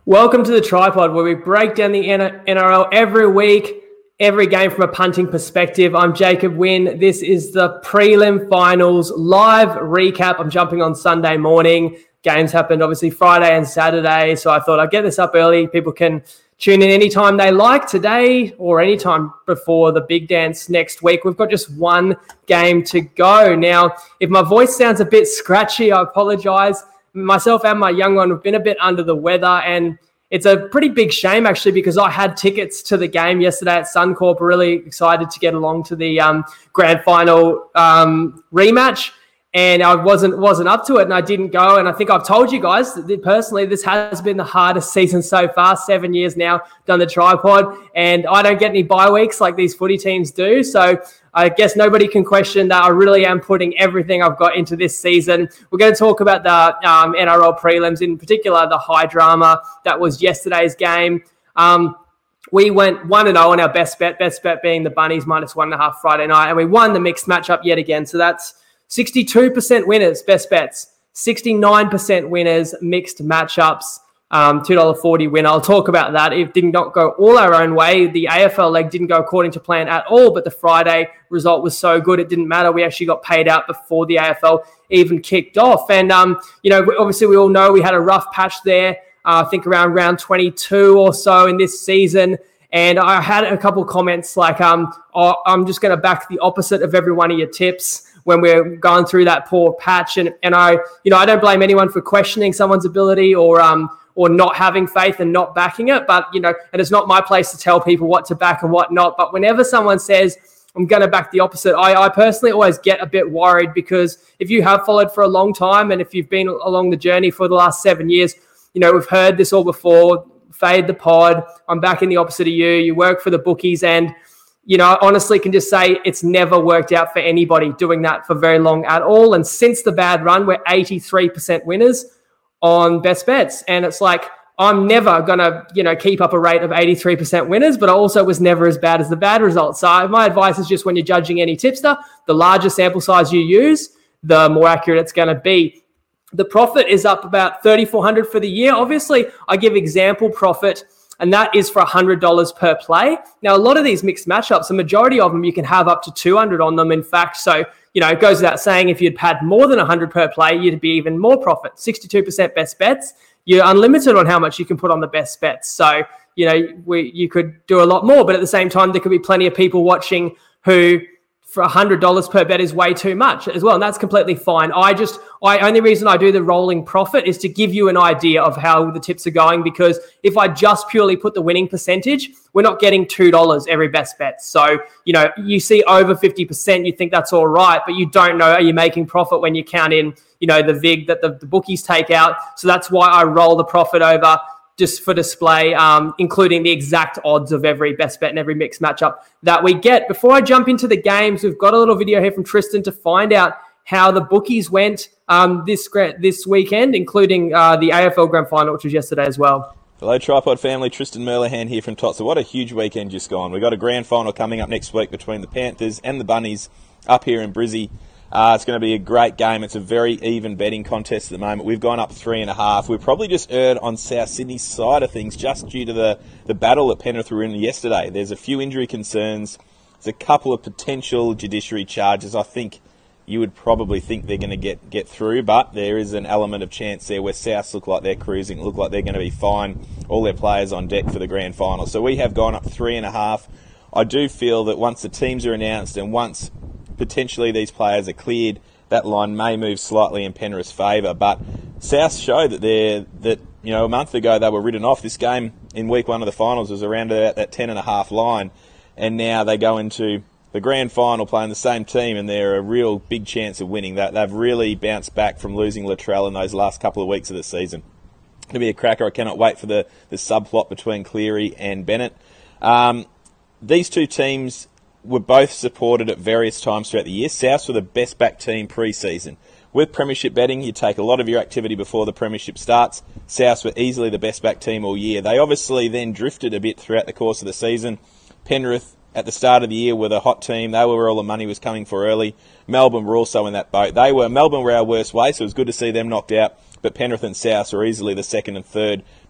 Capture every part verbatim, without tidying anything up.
Welcome to the Tripod, where we break down the N R L every week, every game from a punting perspective. I'm Jacob Wynn. This is the prelim finals live recap. I'm jumping on Sunday morning. Games happened obviously Friday and Saturday, so I thought I'd get this up early. People can tune in anytime they like today or anytime before the big dance next week. We've got just one game to go. Now, if my voice sounds a bit scratchy, I apologise. Myself and my young one have been a bit under the weather, and it's a pretty big shame actually, because I had tickets to the game yesterday at Suncorp. Really excited to get along to the um, grand final um, rematch, and I wasn't wasn't up to it, and I didn't go. And I think I've told you guys that personally, this has been the hardest season so far. Seven years now done the Tripod, and I don't get any bye weeks like these footy teams do. So I guess nobody can question that I really am putting everything I've got into this season. We're going to talk about the um, N R L prelims, in particular the high drama that was yesterday's game. Um, we went one and oh on our best bet, best bet being the Bunnies minus one and a half Friday night, and we won the mixed matchup yet again. So that's sixty-two percent winners, best bets, sixty-nine percent winners, mixed matchups. Um, two dollars forty win. I'll talk about that. It did not go all our own way. The A F L leg didn't go according to plan at all, but the Friday result was so good it didn't matter. We actually got paid out before the A F L even kicked off. And, um, you know, obviously we all know we had a rough patch there, uh, I think around round twenty-two or so in this season. And I had a couple of comments like, um, oh, I'm just going to back the opposite of every one of your tips when we're going through that poor patch. And, and I, you know, I don't blame anyone for questioning someone's ability or, um, or not having faith and not backing it. But, you know, and it's not my place to tell people what to back and what not. But whenever someone says, I'm going to back the opposite, I, I personally always get a bit worried, because if you have followed for a long time and if you've been along the journey for the last seven years, you know, we've heard this all before, fade the pod, I'm backing the opposite of you, you work for the bookies, and, you know, I honestly can just say it's never worked out for anybody doing that for very long at all. And since the bad run, we're eighty-three percent winners on best bets. And it's like, I'm never going to, you know, keep up a rate of eighty-three percent winners, but I also was never as bad as the bad results. So my advice is just, when you're judging any tipster, the larger sample size you use, the more accurate it's going to be. The profit is up about thirty-four hundred dollars for the year. Obviously, I give example profit, and that is for one hundred dollars per play. Now, a lot of these mixed matchups, the majority of them, you can have up to two hundred on them, in fact. So, you know, it goes without saying, if you'd had more than one hundred per play, you'd be even more profit. sixty-two percent best bets. You're unlimited on how much you can put on the best bets. So, you know, we, you could do a lot more, but at the same time, there could be plenty of people watching who, for one hundred dollars per bet is way too much as well. And that's completely fine. I just, I only reason I do the rolling profit is to give you an idea of how the tips are going, because if I just purely put the winning percentage, we're not getting two dollars every best bet. So, you know, you see over fifty percent, you think that's all right, but you don't know, are you making profit when you count in, you know, the vig that the, the bookies take out. So that's why I roll the profit over just for display, um, including the exact odds of every best bet and every mixed matchup that we get. Before I jump into the games, we've got a little video here from Tristan to find out how the bookies went um, this this weekend, including uh, the A F L Grand Final, which was yesterday as well. Hello, Tripod family. Tristan Merlihan here from Tots. So what a huge weekend just gone. We've got a grand final coming up next week between the Panthers and the Bunnies up here in Brizzy. Uh, it's going to be a great game. It's a very even betting contest at the moment. We've gone up three and a half. We've probably just erred on South Sydney's side of things just due to the, the battle that Penrith were in yesterday. There's a few injury concerns. There's a couple of potential judiciary charges. I think you would probably think they're going to get, get through, but there is an element of chance there where Souths look like they're cruising, look like they're going to be fine. All their players on deck for the grand final. So we have gone up three and a half. I do feel that once the teams are announced and once potentially these players are cleared, that line may move slightly in Penrith's favour. But South show that they're that you know a month ago they were written off. This game in week one of the finals was around about that ten and a half line, and now they go into the grand final playing the same team, and they're a real big chance of winning. That they've really bounced back from losing Latrell in those last couple of weeks of the season. It'll be a cracker. I cannot wait for the the subplot between Cleary and Bennett. Um, these two teams were both supported at various times throughout the year. Souths were the best back team pre-season. With premiership betting, you take a lot of your activity before the premiership starts. Souths were easily the best back team all year. They obviously then drifted a bit throughout the course of the season. Penrith, at the start of the year, were the hot team. They were where all the money was coming for early. Melbourne were also in that boat. They were Melbourne were our worst way, so it was good to see them knocked out. But Penrith and Souths were easily the second and third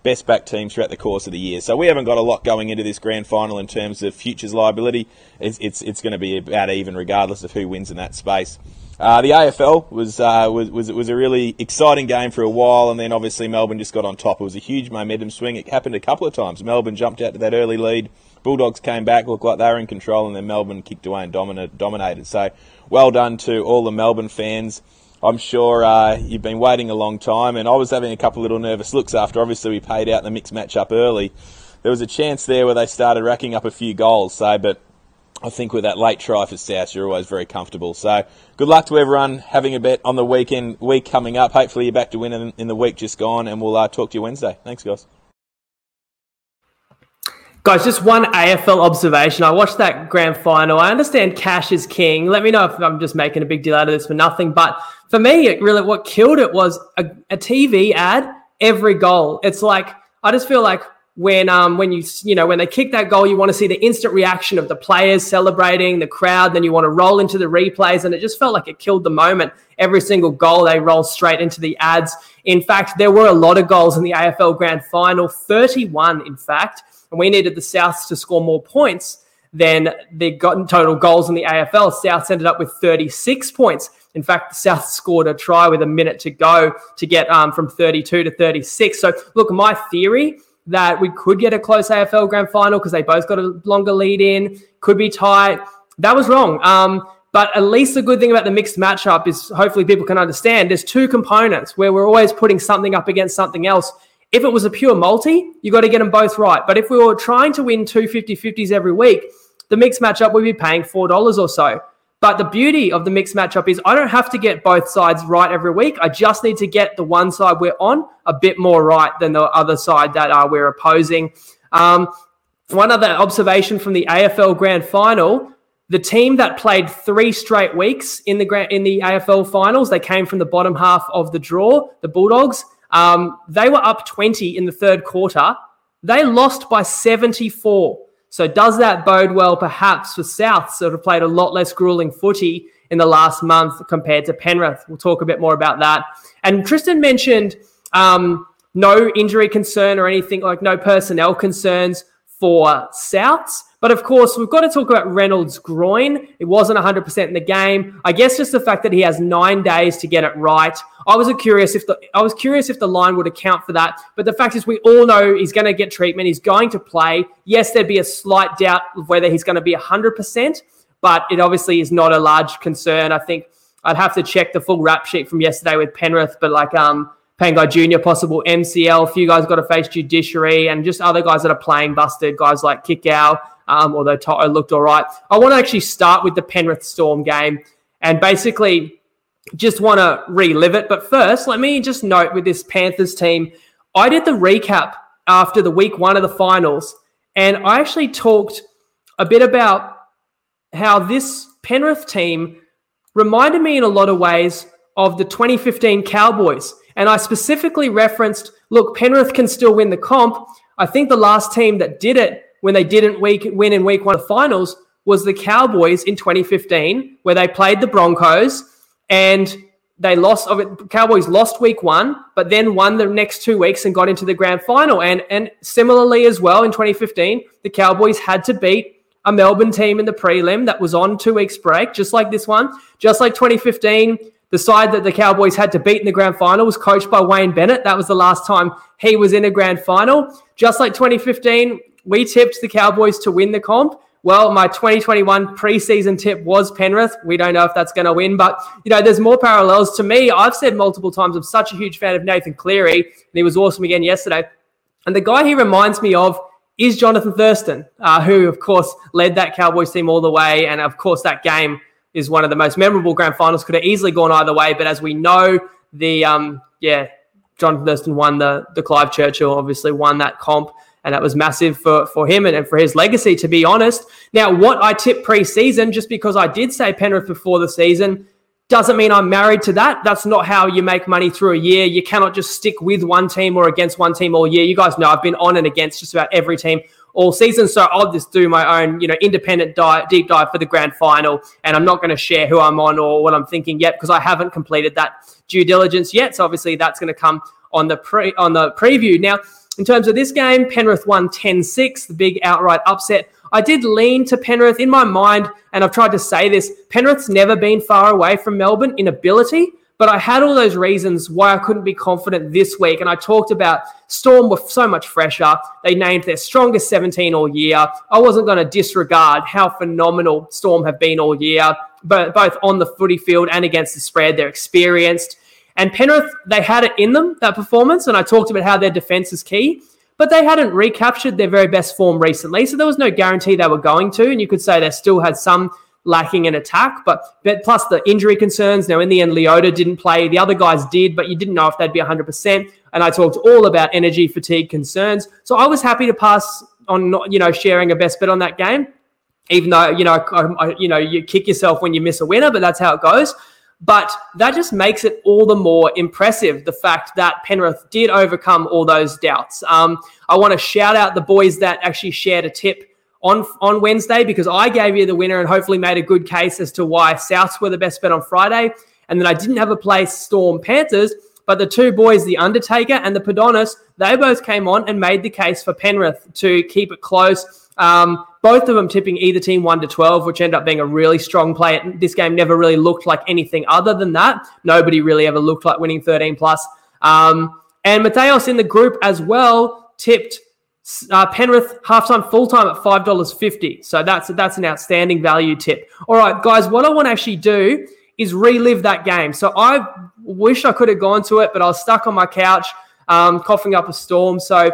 best backed teams throughout the course of the year. So we haven't got a lot going into this grand final in terms of futures liability. It's it's, it's going to be about even regardless of who wins in that space. Uh, the A F L was, uh, was was was a really exciting game for a while, and then obviously Melbourne just got on top. It was a huge momentum swing. It happened a couple of times. Melbourne jumped out to that early lead. Bulldogs came back, looked like they were in control, and then Melbourne kicked away and dominated. dominated. So well done to all the Melbourne fans. I'm sure uh, you've been waiting a long time, and I was having a couple of little nervous looks after. Obviously, we paid out the mixed match-up early. There was a chance there where they started racking up a few goals, so but I think with that late try for South, you're always very comfortable. So good luck to everyone having a bet on the weekend week coming up. Hopefully you're back to win in, in the week just gone, and we'll uh, talk to you Wednesday. Thanks, guys. Guys, just one A F L observation. I watched that grand final. I understand cash is king. Let me know if I'm just making a big deal out of this for nothing. But for me, it really what killed it was a, a T V ad every goal. It's like, I just feel like when um when you you know when they kick that goal, you want to see the instant reaction of the players celebrating, the crowd. Then you want to roll into the replays, and it just felt like it killed the moment. Every single goal they roll straight into the ads. In fact, there were a lot of goals in the A F L Grand Final, thirty-one in fact, and we needed the Souths to score more points than the total goals in the A F L. Souths ended up with thirty-six points. In fact, the Souths scored a try with a minute to go to get um, from thirty-two to thirty-six. So, look, my theory that we could get a close A F L Grand Final because they both got a longer lead in, could be tight. That was wrong. Um, but at least the good thing about the mixed matchup is hopefully people can understand there's two components where we're always putting something up against something else. If it was a pure multi, you got to get them both right. But if we were trying to win two fifty-fifties every week, the mixed matchup would be paying four dollars or so. But the beauty of the mixed matchup is I don't have to get both sides right every week. I just need to get the one side we're on a bit more right than the other side that uh, we're opposing. Um, one other observation from the A F L Grand Final, the team that played three straight weeks in the grand, in the A F L Finals, they came from the bottom half of the draw, the Bulldogs. Um, they were up twenty in the third quarter. They lost by seventy-four. So does that bode well perhaps for South, sort of played a lot less grueling footy in the last month compared to Penrith? We'll talk a bit more about that. And Tristan mentioned um, no injury concern or anything, like no personnel concerns for Souths. But of course, we've got to talk about Reynolds' groin. It wasn't one hundred percent in the game. I guess just the fact that he has nine days to get it right. I was curious if the I was curious if the line would account for that. But the fact is, we all know he's going to get treatment. He's going to play. Yes, there'd be a slight doubt of whether he's going to be one hundred percent, but it obviously is not a large concern. I think I'd have to check the full rap sheet from yesterday with Penrith, but like um, Pangai Junior, possible M C L. A few guys got to face judiciary, and just other guys that are playing busted, guys like Kikau. Um, although Toto looked all right. I want to actually start with the Penrith Storm game and basically just want to relive it. But first, let me just note with this Panthers team, I did the recap after the week one of the finals, and I actually talked a bit about how this Penrith team reminded me in a lot of ways of the twenty fifteen Cowboys. And I specifically referenced, look, Penrith can still win the comp. I think the last team that did it when they didn't week, win in week one of the finals was the Cowboys in twenty fifteen, where they played the Broncos and they lost. Cowboys lost week one, but then won the next two weeks and got into the grand final. And, and similarly as well in twenty fifteen, the Cowboys had to beat a Melbourne team in the prelim that was on two weeks break, just like this one. Just like twenty fifteen, the side that the Cowboys had to beat in the grand final was coached by Wayne Bennett. That was the last time he was in a grand final. Just like twenty fifteen, we tipped the Cowboys to win the comp. Well, my twenty twenty-one preseason tip was Penrith. We don't know if that's going to win, but, you know, there's more parallels. To me, I've said multiple times, I'm such a huge fan of Nathan Cleary, and he was awesome again yesterday. And the guy he reminds me of is Jonathan Thurston, uh, who, of course, led that Cowboys team all the way. And, of course, that game is one of the most memorable grand finals. Could have easily gone either way, but as we know, the, um, yeah, Jonathan Thurston won the, the Clive Churchill, obviously won that comp. And that was massive for, for him and, and for his legacy, to be honest. Now, what I tipped pre-season, just because I did say Penrith before the season, doesn't mean I'm married to that. That's not how you make money through a year. You cannot just stick with one team or against one team all year. You guys know I've been on and against just about every team all season. So I'll just do my own, you know, independent dive, deep dive for the grand final. And I'm not going to share who I'm on or what I'm thinking yet because I haven't completed that due diligence yet. So obviously that's going to come on the pre on the preview. Now, in terms of this game, Penrith won ten six, the big outright upset. I did lean to Penrith in my mind, and I've tried to say this, Penrith's never been far away from Melbourne in ability, but I had all those reasons why I couldn't be confident this week. And I talked about Storm were so much fresher. They named their strongest seventeen all year. I wasn't going to disregard how phenomenal Storm have been all year, but both on the footy field and against the spread. They're experienced. And Penrith, they had it in them, that performance. And I talked about how their defense is key, but they hadn't recaptured their very best form recently. So there was no guarantee they were going to. And you could say they still had some lacking in attack, but, but plus the injury concerns. Now, in the end, Leota didn't play. The other guys did, but you didn't know if they'd be one hundred percent. And I talked all about energy fatigue concerns. So I was happy to pass on, not, you know, sharing a best bet on that game, even though, you know, I, I, you know, you kick yourself when you miss a winner, but that's how it goes. But that just makes it all the more impressive, the fact that Penrith did overcome all those doubts. Um, I want to shout out the boys that actually shared a tip on on Wednesday, because I gave you the winner and hopefully made a good case as to why Souths were the best bet on Friday. And then I didn't have a place Storm Panthers, but the two boys, the Undertaker and the Padonis, they both came on and made the case for Penrith to keep it close. Um, both of them tipping either team one to twelve, which ended up being a really strong play. This game never really looked like anything other than that. Nobody really ever looked like winning thirteen plus. Um, and Mateos in the group as well tipped Uh, Penrith halftime, full-time at five dollars fifty. So that's that's an outstanding value tip. All right, guys, what I want to actually do is relive that game. So I wish I could have gone to it, but I was stuck on my couch, um, coughing up a storm. So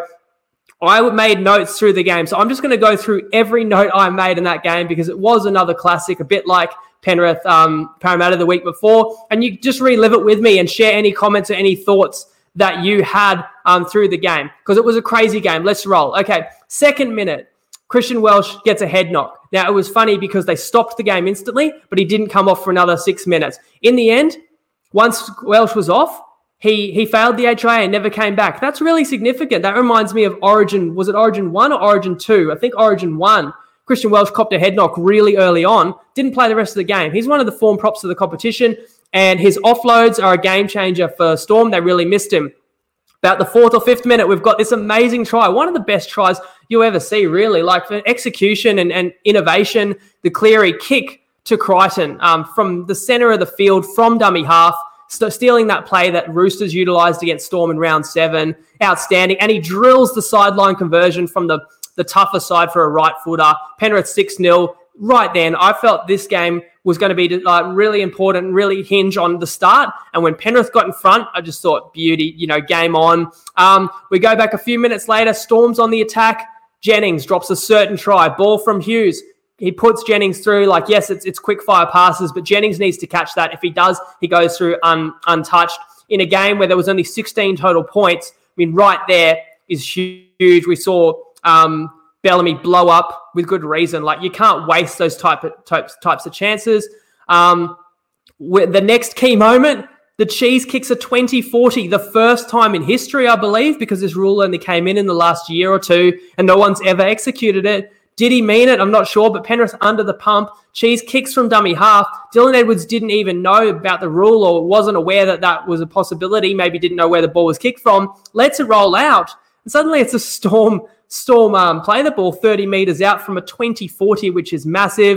I made notes through the game. So I'm just going to go through every note I made in that game, because it was another classic, a bit like Penrith um, Parramatta the week before. And you just relive it with me and share any comments or any thoughts that you had um, through the game, because it was a crazy game. Let's roll. Okay, second minute, Christian Welch gets a head knock. Now, it was funny because they stopped the game instantly, but he didn't come off for another six minutes. In the end, once Welch was off, he he failed the H I A and never came back. That's really significant. That reminds me of Origin. Was it Origin one or Origin two? I think Origin one. Christian Welch copped a head knock really early on, didn't play the rest of the game. He's one of the form props of the competition, and his offloads are a game changer for Storm. They really missed him. About the fourth or fifth minute, we've got this amazing try, one of the best tries you'll ever see, really. Like, for execution and, and innovation, the Cleary kick to Crichton um, from the centre of the field, from dummy half, st- stealing that play that Roosters utilised against Storm in round seven. Outstanding. And he drills the sideline conversion from the, the tougher side for a right footer. Penrith six nil. Right then, I felt this game was going to be uh, really important and really hinge on the start. And when Penrith got in front, I just thought, beauty, you know, game on. Um, we go back a few minutes later, Storm's on the attack. Jennings drops a certain try. Ball from Hughes. He puts Jennings through. Like, yes, it's it's quick fire passes, but Jennings needs to catch that. If he does, he goes through un, untouched. In a game where there was only sixteen total points, I mean, right there is huge. We saw Um, Bellamy blow up with good reason. Like, you can't waste those type of, types types of chances. Um, the next key moment, the Cheese kicks a twenty forty, the first time in history, I believe, because this rule only came in in the last year or two and no one's ever executed it. Did he mean it? I'm not sure, but Penrith under the pump. Cheese kicks from dummy half. Dylan Edwards didn't even know about the rule or wasn't aware that that was a possibility. Maybe didn't know where the ball was kicked from. Lets it roll out. And suddenly it's a Storm Storm um, play the ball thirty metres out from a twenty forty, which is massive.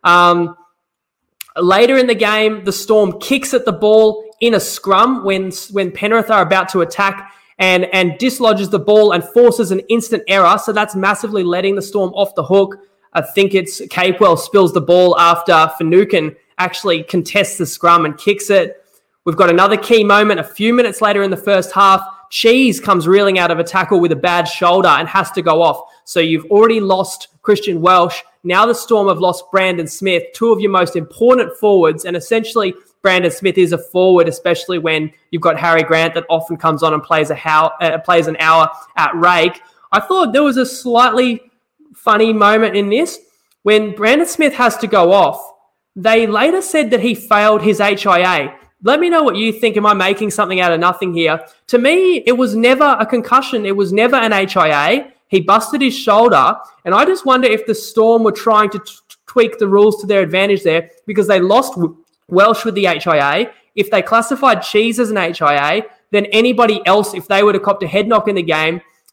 Um, later in the game, the Storm kicks at the ball in a scrum when when Penrith are about to attack and, and dislodges the ball and forces an instant error. So that's massively letting the Storm off the hook. I think it's Capewell spills the ball after Finucane actually contests the scrum and kicks it. We've got another key moment a few minutes later in the first half. Cheese comes reeling out of a tackle with a bad shoulder and has to go off. So you've already lost Christian Welch. Now the Storm have lost Brandon Smith, two of your most important forwards. And essentially, Brandon Smith is a forward, especially when you've got Harry Grant that often comes on and plays a how, uh, plays an hour at rake. I thought there was a slightly funny moment in this. When Brandon Smith has to go off, they later said that he failed his H I A. Let me know what you think. Am I making something out of nothing here? To me, it was never a concussion. It was never an H I A. He busted his shoulder. And I just wonder if the Storm were trying to t- tweak the rules to their advantage there, because they lost Welsh with the H I A. If they classified Cheese as an H I A, then anybody else, if they would have copped a head knock in the game,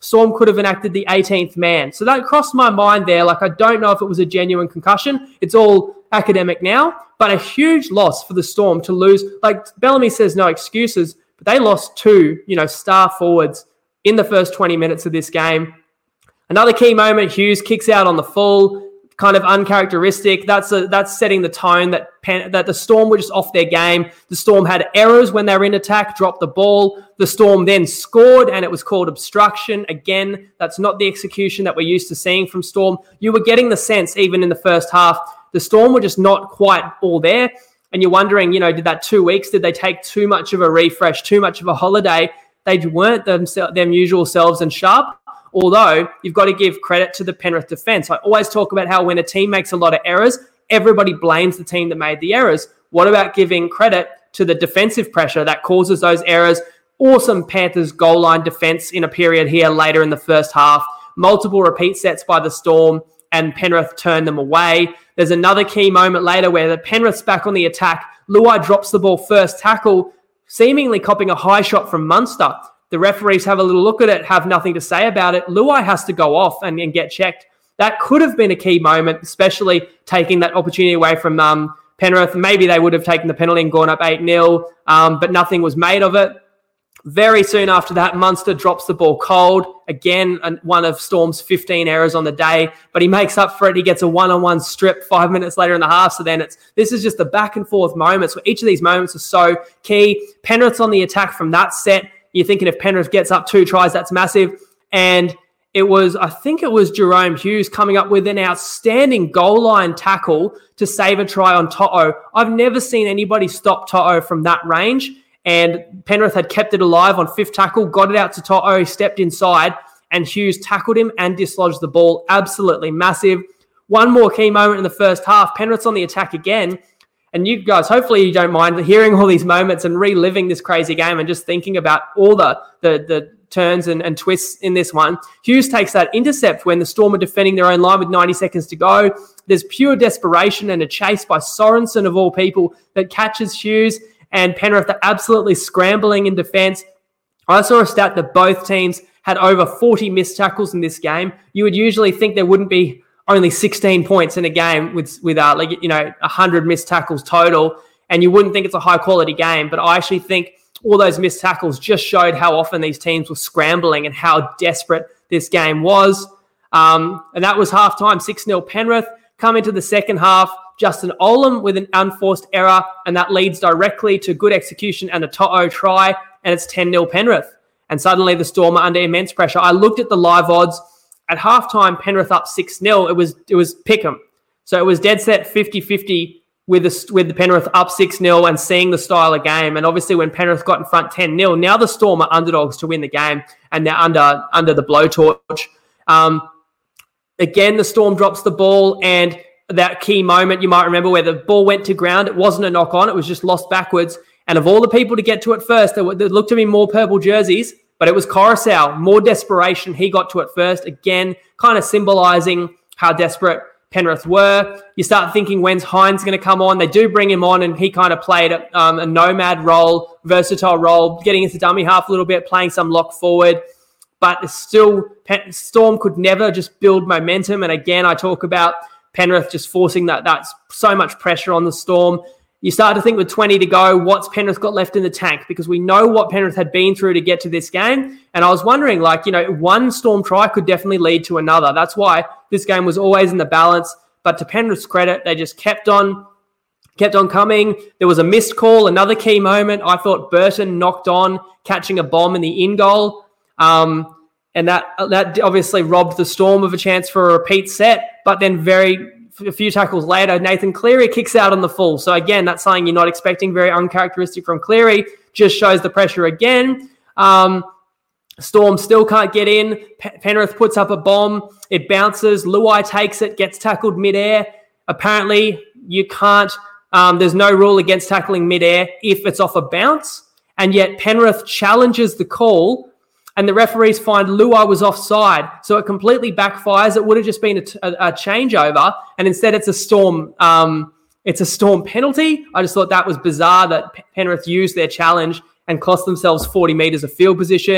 Storm could have enacted the eighteenth man. So that crossed my mind there. Like, I don't know if it was a genuine concussion. It's all academic now, but a huge loss for the Storm to lose. Like, Bellamy says no excuses, but they lost two, you know, star forwards in the first twenty minutes of this game. Another key moment, Hughes kicks out on the full, kind of uncharacteristic. That's a, that's setting the tone that Pen, that the Storm were just off their game. The Storm had errors when they were in attack, dropped the ball. The Storm then scored, and it was called obstruction. Again, that's not the execution that we're used to seeing from Storm. You were getting the sense, even in the first half, the Storm were just not quite all there. And you're wondering, you know, did that two weeks, did they take too much of a refresh, too much of a holiday? They weren't them, them usual selves and sharp. Although you've got to give credit to the Penrith defence. I always talk about how when a team makes a lot of errors, everybody blames the team that made the errors. What about giving credit to the defensive pressure that causes those errors? Awesome Panthers goal line defence in a period here later in the first half. Multiple repeat sets by the Storm, and Penrith turned them away. There's another key moment later where the Penrith's back on the attack. Luai drops the ball first tackle, seemingly copying a high shot from Munster. The referees have a little look at it, have nothing to say about it. Luai has to go off and, and get checked. That could have been a key moment, especially taking that opportunity away from um, Penrith. Maybe they would have taken the penalty and gone up eight nil, um, but nothing was made of it. Very soon after that, Munster drops the ball cold. Again, one of Storm's fifteen errors on the day, but he makes up for it. He gets a one-on-one strip five minutes later in the half. So then it's this is just the back and forth moments where each of these moments are so key. Penrith's on the attack from that set. You're thinking if Penrith gets up two tries, that's massive. And it was, I think it was Jerome Hughes coming up with an outstanding goal line tackle to save a try on To'o. I've never seen anybody stop To'o from that range. And Penrith had kept it alive on fifth tackle, got it out to To'o, he stepped inside, and Hughes tackled him and dislodged the ball. Absolutely massive. One more key moment in the first half. Penrith's on the attack again. And you guys, hopefully you don't mind hearing all these moments and reliving this crazy game and just thinking about all the the, the turns and, and twists in this one. Hughes takes that intercept when the Storm are defending their own line with ninety seconds to go. There's pure desperation and a chase by Sorensen, of all people, that catches Hughes, and Penrith are absolutely scrambling in defence. I saw a stat that both teams had over forty missed tackles in this game. You would usually think there wouldn't be only sixteen points in a game with, with uh, like you know, one hundred missed tackles total, and you wouldn't think it's a high-quality game. But I actually think all those missed tackles just showed how often these teams were scrambling and how desperate this game was. Um, and that was halftime, six nil Penrith. Come into the second half, Justin Olam with an unforced error, and that leads directly to good execution and a To'o try, and it's ten nil Penrith. And suddenly the Storm are under immense pressure. I looked at the live odds. At halftime, Penrith up six nil. It was it was pick'em. So it was dead set fifty-fifty with the, with the Penrith up six nil and seeing the style of game. And obviously when Penrith got in front ten nil, now the Storm are underdogs to win the game, and they're under, under the blowtorch. Um, again, the Storm drops the ball, and that key moment you might remember where the ball went to ground, it wasn't a knock on, it was just lost backwards. And of all the people to get to it first, there, there looked to be more purple jerseys, but it was Coruscant, more desperation. He got to it first. Again, kind of symbolising how desperate Penrith were. You start thinking, when's Hines going to come on? They do bring him on, and he kind of played um, a nomad role, versatile role, getting into dummy half a little bit, playing some lock forward. But still, Storm could never just build momentum. And again, I talk about Penrith just forcing that. That's so much pressure on the Storm. You start to think with twenty to go, what's Penrith got left in the tank? Because we know what Penrith had been through to get to this game. And I was wondering, like, you know, one Storm try could definitely lead to another. That's why this game was always in the balance. But to Penrith's credit, they just kept on, kept on coming. There was a missed call, another key moment. I thought Burton knocked on, catching a bomb in the in goal. Um, and that that obviously robbed the Storm of a chance for a repeat set. But then very... a few tackles later, Nathan Cleary kicks out on the full. So again, that's something you're not expecting, very uncharacteristic from Cleary. Just shows the pressure again. Um, Storm still can't get in. P- Penrith puts up a bomb. It bounces. Luai takes it, gets tackled midair. Apparently, you can't, um, there's no rule against tackling midair if it's off a bounce. And yet Penrith challenges the call, and the referees find Luai was offside. So it completely backfires. It would have just been a, t- a, a changeover, and instead it's a Storm um, it's a Storm penalty. I just thought that was bizarre that P- Penrith used their challenge and cost themselves forty metres of field position.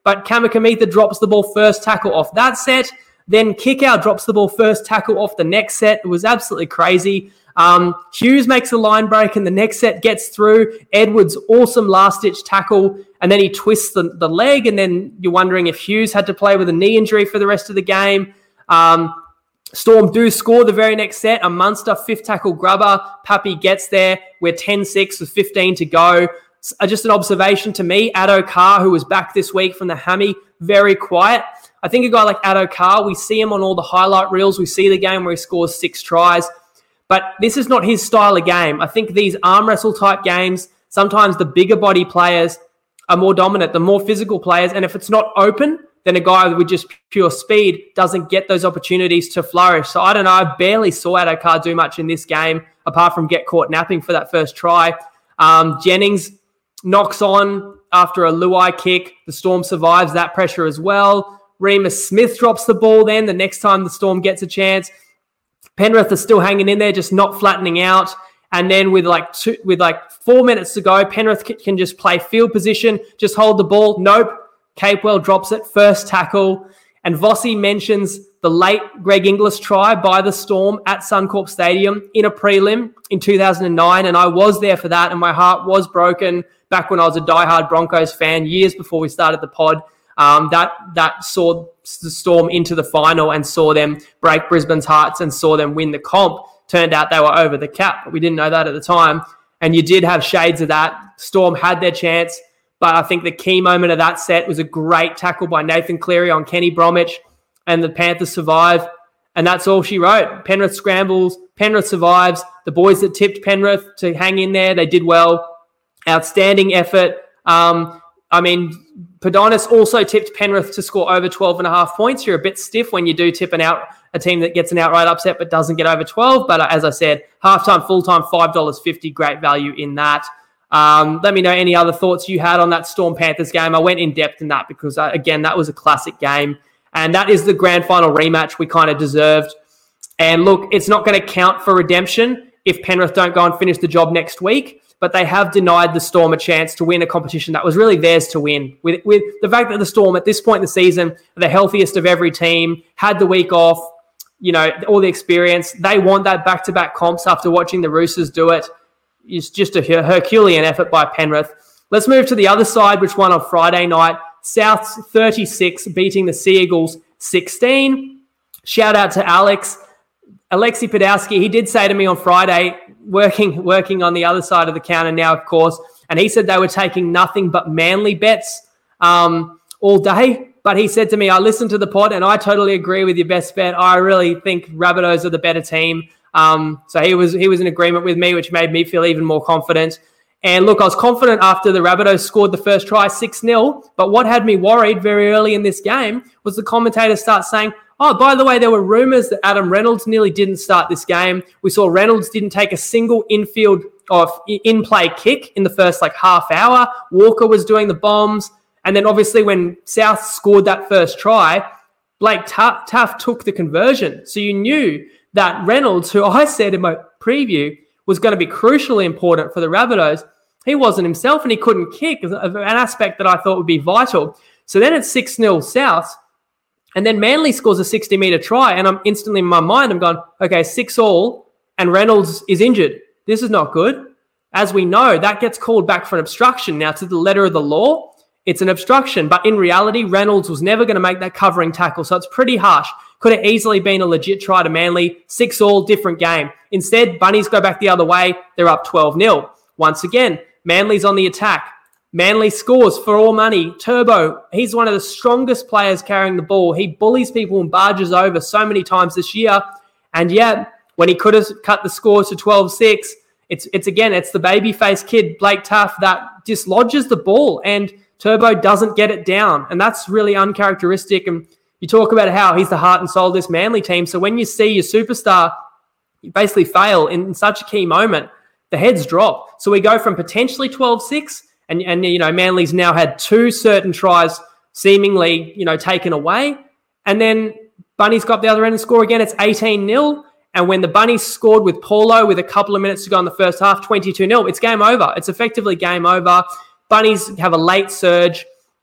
but Kamikamica drops the ball first tackle off that set. Then Kickout drops the ball first tackle off the next set. It was absolutely crazy. Um, Hughes makes a line break and the next set gets through. Edwards, awesome last-ditch tackle, and then he twists the, the leg, and then you're wondering if Hughes had to play with a knee injury for the rest of the game. Um, Storm do score the very next set. A Munster fifth tackle grubber. Pappy gets there. We're ten six with fifteen to go. Uh, just an observation to me, Addo Carr, who was back this week from the hammy, very quiet. I think a guy like Addo Carr, we see him on all the highlight reels. We see the game where he scores six tries. But this is not his style of game. I think these arm wrestle type games, sometimes the bigger body players are more dominant, the more physical players. And if it's not open, then a guy with just pure speed doesn't get those opportunities to flourish. So I don't know. I barely saw Addo Carr do much in this game, apart from get caught napping for that first try. Um, Jennings knocks on after a Luai kick. The Storm survives that pressure as well. Remus Smith drops the ball then the next time the Storm gets a chance. Penrith are still hanging in there, just not flattening out. And then with like two, with like four minutes to go, Penrith can just play field position, just hold the ball. Nope. Capewell drops it, first tackle. And Vossi mentions the late Greg Inglis try by the Storm at Suncorp Stadium in a prelim in two thousand nine. And I was there for that, and my heart was broken back when I was a diehard Broncos fan years before we started the pod. Um, that that saw the Storm into the final and saw them break Brisbane's hearts and saw them win the comp. Turned out they were over the cap, but we didn't know that at the time. And you did have shades of that. Storm had their chance, but I think the key moment of that set was a great tackle by Nathan Cleary on Kenny Bromwich, and the Panthers survive. And that's all she wrote. Penrith scrambles, Penrith survives. The boys that tipped Penrith to hang in there, they did well. Outstanding effort. Um, I mean, Padonis also tipped Penrith to score over twelve and a half points. You're a bit stiff when you do tip an out a team that gets an outright upset but doesn't get over twelve. But as I said, halftime, full-time, five dollars fifty, great value in that. Um, let me know any other thoughts you had on that Storm Panthers game. I went in depth in that because, uh, again, that was a classic game. And that is the grand final rematch we kind of deserved. And look, it's not going to count for redemption if Penrith don't go and finish the job next week. But they have denied the Storm a chance to win a competition that was really theirs to win. With, with the fact that the Storm at this point in the season are the healthiest of every team, had the week off, you know, all the experience. They want that back-to-back comps after watching the Roosters do it. It's just a Herculean effort by Penrith. Let's move to the other side, which won on Friday night. Souths thirty-six beating the Sea Eagles sixteen. Shout out to Alex. Alexei Podolsky, he did say to me on Friday, working working on the other side of the counter now, of course, and he said they were taking nothing but Manly bets um, all day. But he said to me, I listened to the pod and I totally agree with your best bet. I really think Rabbitohs are the better team. Um, so he was he was in agreement with me, which made me feel even more confident. And look, I was confident after the Rabbitohs scored the first try six nil. But what had me worried very early in this game was the commentators start saying, oh, by the way, there were rumours that Adam Reynolds nearly didn't start this game. We saw Reynolds didn't take a single infield or in-play kick in the first like half hour. Walker was doing the bombs. And then obviously when South scored that first try, Blake Taff, Taff took the conversion. So you knew that Reynolds, who I said in my preview was going to be crucially important for the Rabbitohs, he wasn't himself and he couldn't kick, an aspect that I thought would be vital. So then it's six nil South. And then Manly scores a sixty-metre try, and I'm instantly in my mind, I'm going, okay, six all, and Reynolds is injured. This is not good. As we know, that gets called back for an obstruction. Now, to the letter of the law, it's an obstruction. But in reality, Reynolds was never going to make that covering tackle, so it's pretty harsh. Could have easily been a legit try to Manly. Six all, different game. Instead, Bunnies go back the other way. They're up twelve nil. Once again, Manly's on the attack. Manly scores for all money. Turbo, he's one of the strongest players carrying the ball. He bullies people and barges over so many times this year. And yet, when he could have cut the score to twelve six, it's, it's again, it's the baby-faced kid, Blake Taff, that dislodges the ball. And Turbo doesn't get it down. And that's really uncharacteristic. And you talk about how he's the heart and soul of this Manly team. So when you see your superstar basically fail in such a key moment, the heads drop. So we go from potentially twelve six, and, and you know, Manly's now had two certain tries seemingly, you know, taken away. And then Bunnies got the other end and score again. It's eighteen nil. And when the Bunnies scored with Paulo with a couple of minutes to go in the first half, twenty-two nil, it's game over. It's effectively game over. Bunnies have a late surge.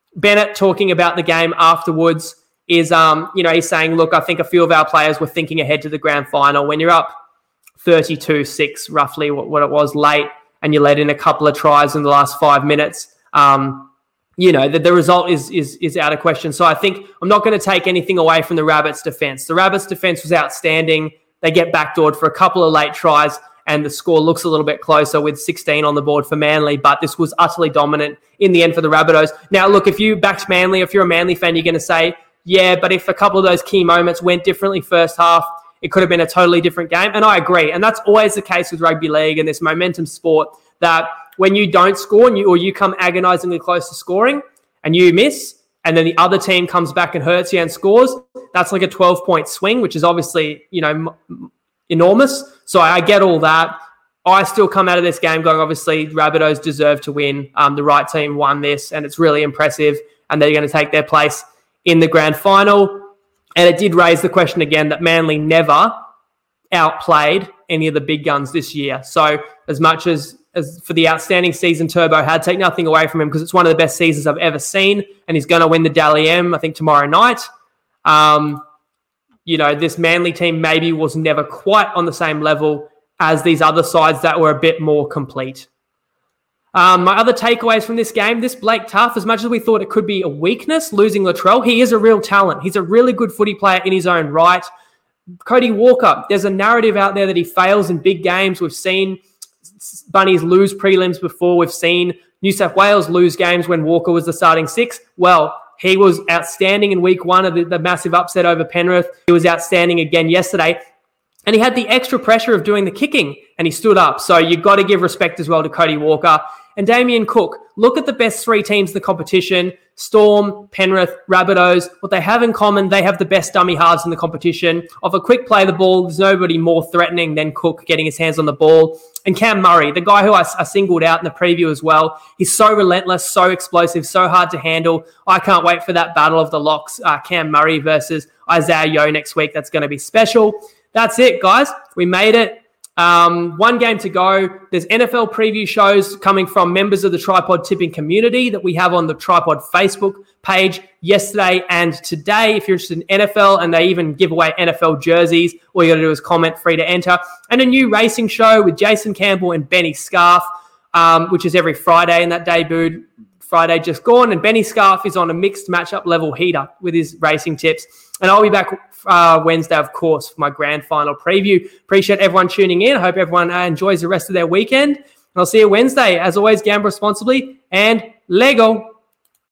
Bennett talking about the game afterwards is, um, you know, he's saying, look, I think a few of our players were thinking ahead to the grand final. When you're up thirty-two six, roughly what, what it was late, and you let in a couple of tries in the last five minutes, um, you know, the, the result is, is, is out of question. So I think I'm not going to take anything away from the Rabbits' defence. The Rabbits' defence was outstanding. They get backdoored for a couple of late tries, and the score looks a little bit closer with sixteen on the board for Manly, but this was utterly dominant in the end for the Rabbitohs. Now, look, if you backed Manly, if you're a Manly fan, you're going to say, yeah, but if a couple of those key moments went differently first half, it could have been a totally different game. And I agree. And that's always the case with rugby league and this momentum sport, that when you don't score and you, or you come agonizingly close to scoring and you miss, and then the other team comes back and hurts you and scores, that's like a twelve-point swing, which is obviously, you know, m- enormous. So I get all that. I still come out of this game going, obviously, Rabbitohs deserve to win. Um, the right team won this, and it's really impressive, and they're going to take their place in the grand final. And it did raise the question again that Manly never outplayed any of the big guns this year. So as much as, as for the outstanding season Turbo had, take nothing away from him because it's one of the best seasons I've ever seen, and he's going to win the Dally M, I think, tomorrow night. Um, you know, this Manly team maybe was never quite on the same level as these other sides that were a bit more complete. Um, my other takeaways from this game, this Blake Tough, as much as we thought it could be a weakness, losing Latrell, he is a real talent. He's a really good footy player in his own right. Cody Walker, there's a narrative out there that he fails in big games. We've seen Bunnies lose prelims before. We've seen New South Wales lose games when Walker was the starting six. Well, he was outstanding in week one of the, the massive upset over Penrith. He was outstanding again yesterday. And he had the extra pressure of doing the kicking, and he stood up. So you've got to give respect as well to Cody Walker. And Damien Cook, look at the best three teams in the competition, Storm, Penrith, Rabbitohs. What they have in common, they have the best dummy halves in the competition. Of a quick play the ball, there's nobody more threatening than Cook getting his hands on the ball. And Cam Murray, the guy who I, I singled out in the preview as well, he's so relentless, so explosive, so hard to handle. I can't wait for that battle of the locks, uh, Cam Murray versus Isaiah Yeo next week. That's going to be special. That's it, guys. We made it. Um, one game to go. There's N F L preview shows coming from members of the Tripod Tipping community that we have on the Tripod Facebook page yesterday and today. If you're interested in N F L, and they even give away N F L jerseys, all you got to do is comment, free to enter. And a new racing show with Jason Campbell and Benny Scarf, um, which is every Friday, and that debuted Friday just gone. And Benny Scarf is on a mixed matchup level heater with his racing tips. And I'll be back uh, Wednesday, of course, for my grand final preview. Appreciate everyone tuning in. I hope everyone uh, enjoys the rest of their weekend. And I'll see you Wednesday. As always, gamble responsibly and Lego.